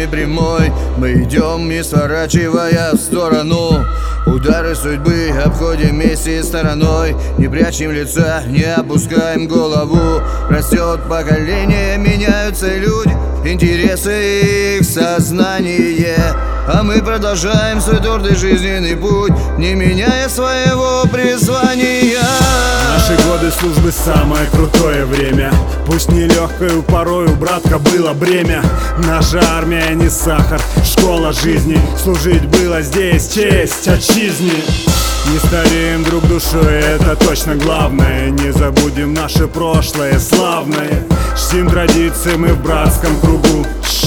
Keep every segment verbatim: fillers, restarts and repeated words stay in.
нами прямой. Мы идем, не сворачивая в сторону. Удары судьбы обходим вместе стороной. Не прячем лица, не опускаем голову. Растет поколение, меняются люди, интересы их сознание. А мы продолжаем свой твердый жизненный путь, не меняя своего призвания. Наши годы службы самое крутое время. Пусть нелегкою порою, братка, было бремя. Наша армия не сахар, школа жизни. Служить было здесь честь отчизне. Не стареем друг душой, это точно главное. Не забудем наше прошлое славное. Чтим традиции мы в братском кругу.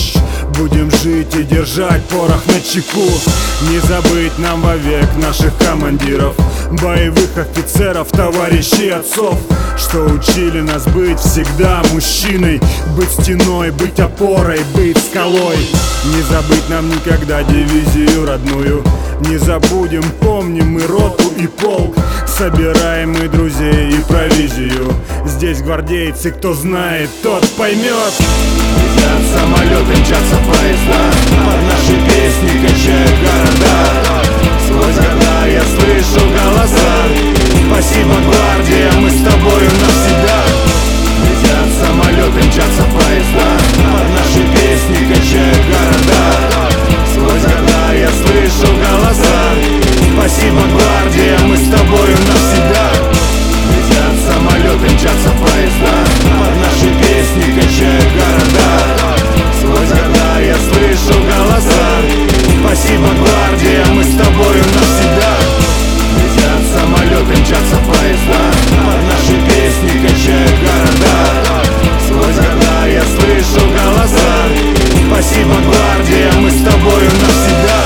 Будем жить и держать порох на чеку. Не забыть нам вовек наших командиров, боевых офицеров, товарищей отцов, что учили нас быть всегда мужчиной. Быть стеной, быть опорой, быть скалой. Не забыть нам никогда дивизию родную. Не забудем, помним мы роту и полк. Собираем мы друзей и провизию. Здесь гвардейцы, кто знает, тот поймет. Летят самолеты, мчатся поезда, под наши песни качают города. Сквозь года я слышу голоса. Спасибо, гвардия, мы с тобою навсегда. Летят самолеты, мчатся поезда, под наши песни качают города. Сквозь года я слышу голоса. Спасибо, гвардия, мы с тобою навсегда. Летят самолеты, мчатся поезда, под наши песни качают города. Сквозь года я слышу голоса. Спасибо, гвардия, мы с тобою навсегда. Летят самолеты, мчатся поезда, под наши песни качают города. Сквозь года я слышу голоса. Спасибо, гвардия, мы с тобою навсегда.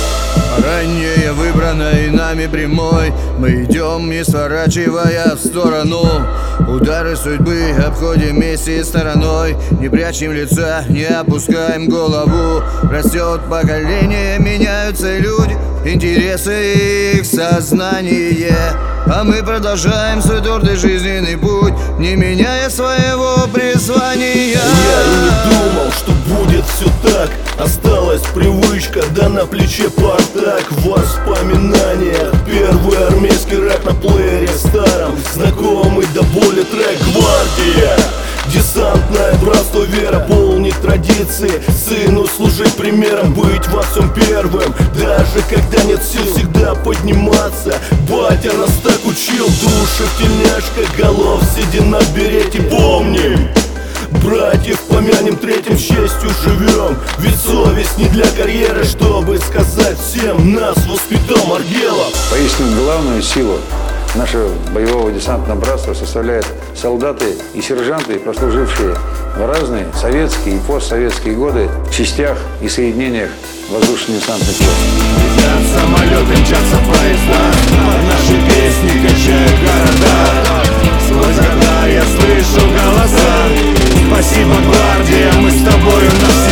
Ранее выбранной нами прямой. Мы идем, не сворачивая в сторону. Удары судьбы обходим вместе стороной. Не прячем лица, не опускаем голову. Растет поколение, меняются люди, интересы их сознание. А мы продолжаем свой твердый жизненный путь, не меняя своего призвания. Я и не думал, что будет все так. Осталась привычка, да на плече портак. Воспоминания, первый армейский рэп на плеере старом. Знакомый до боли трек «Гвардия». Десантное братство, вера, полнит традиции. Сыну служить примером, быть во всем первым. Даже когда нет сил всегда подниматься. Батя нас так учил, души в тельняшках, голов сидя на берете. Помним, братьев помянем, третьим с честью живем. Ведь совесть не для карьеры, чтобы сказать всем, нас воспитал Маргелов. Поистине главную силу нашего боевого десантного братства составляют солдаты и сержанты, прослужившие в разные советские и постсоветские годы в частях и соединениях воздушно-десантных сил. Летят самолеты, мчатся поезда, под наши песни качают города. Сквозь года я слышу голоса. Спасибо, гвардия, мы с тобою навсегда.